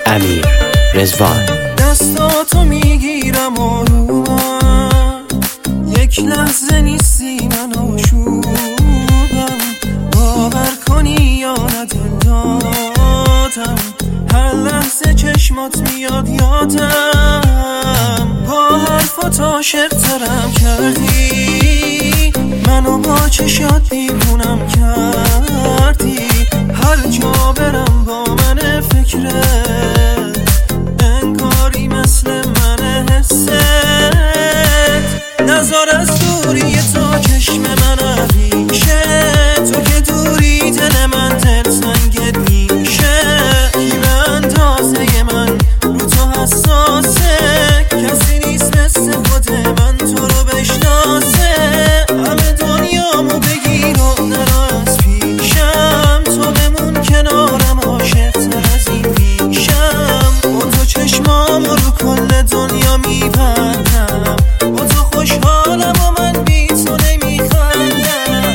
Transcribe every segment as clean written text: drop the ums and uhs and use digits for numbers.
امیر رضوان. دستاتو میگیرم آرومم، یک لحظه نیستی من آشوبم، باور کنی یا نه دل دادم، هر لحظه چشمات میاد یادم، با حرفات عاشق‌ترم کردی، منو با چشات دیوونم کردی، هر جا برم با من فکرت، انگاری مثل من حست، نظر از دوری تا چشم من ریشه، تو که دوری دل من دل سنگت میشه، کی به اندازه من رو تو حساسه، کسی نیست مثل خود من تو رو بشناسه، همه دنیامو بگیر و نرو از پیشم، تو بمون کنارم عاشق‌تر از این پیشم، با تو چشمامو رو کل دنیا میبندم، با تو خوشحالم و من بی تو نمیخندم.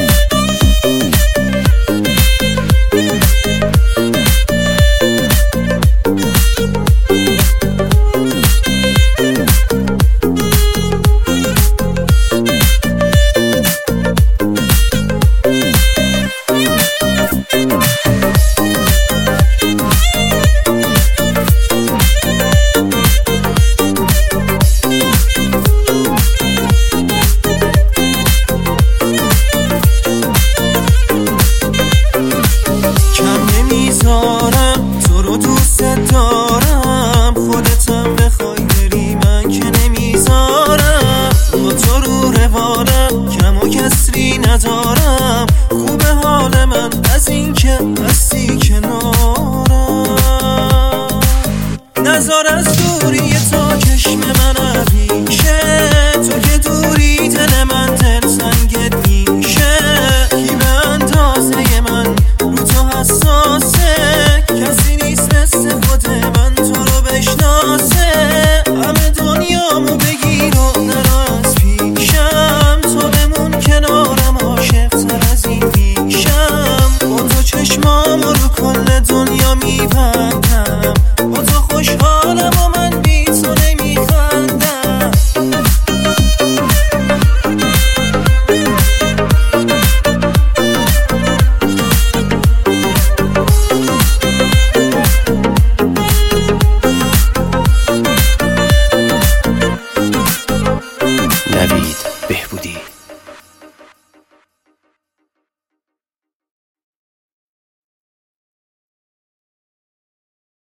تو رو دوست دارم، خودتم بخوای بری من که نمیذارم، با تو رو روانم کم و کسری ندارم، خوب حال من از این که هستی کنارم، نظر از دوری تا چشم من ریشه، تو که دوری دل من دل سنگت میشه، کی به اندازه من رو تو حساسه، کسی نیست مثل خود من تو رو بشناسه، همه دنیامو بگیر و نرو از پیشم، تو بمون کنارم عاشق‌تر از این پیشم، با تو چشمامو رو کل دنیا میبندم، با تو خوشحالم و من بی تو نمیخندم. نوید